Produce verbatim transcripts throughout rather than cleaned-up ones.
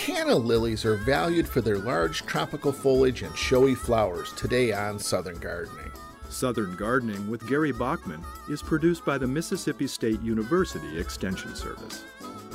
Canna lilies are valued for their large tropical foliage and showy flowers today on Southern Gardening. Southern Gardening with Gary Bachman is produced by the Mississippi State University Extension Service.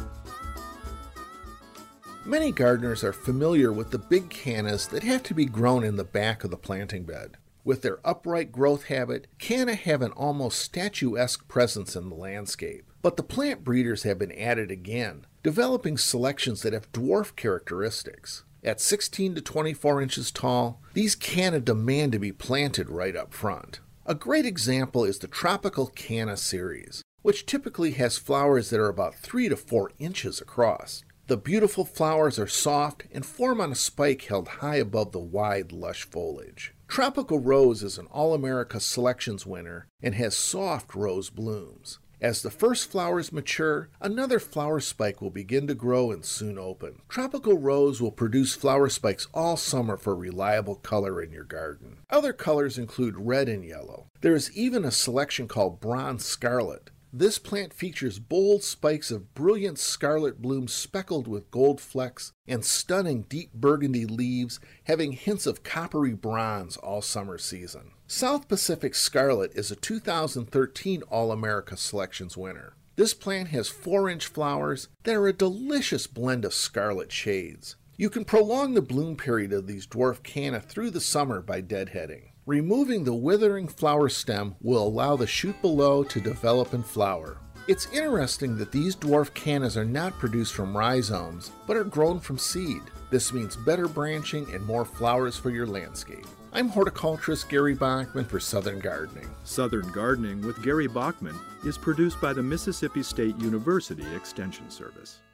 Many gardeners are familiar with the big cannas that have to be grown in the back of the planting bed. With their upright growth habit, canna have an almost statuesque presence in the landscape. But the plant breeders have been at it again, developing selections that have dwarf characteristics. At sixteen to twenty-four inches tall, these canna demand to be planted right up front. A great example is the Tropical Canna series, which typically has flowers that are about three to four inches across. The beautiful flowers are soft and form on a spike held high above the wide, lush foliage. Tropical Rose is an All-America Selections winner and has soft rose blooms. As the first flowers mature, another flower spike will begin to grow and soon open. Tropical Rose will produce flower spikes all summer for reliable color in your garden. Other colors include red and yellow. There is even a selection called Bronze Scarlet. This plant features bold spikes of brilliant scarlet blooms speckled with gold flecks and stunning deep burgundy leaves having hints of coppery bronze all summer season. South Pacific Scarlet is a two thousand thirteen All-America Selections winner. This plant has four-inch flowers that are a delicious blend of scarlet shades. You can prolong the bloom period of these dwarf canna through the summer by deadheading. Removing the withering flower stem will allow the shoot below to develop and flower. It's interesting that these dwarf cannas are not produced from rhizomes, but are grown from seed. This means better branching and more flowers for your landscape. I'm horticulturist Gary Bachman for Southern Gardening. Southern Gardening with Gary Bachman is produced by the Mississippi State University Extension Service.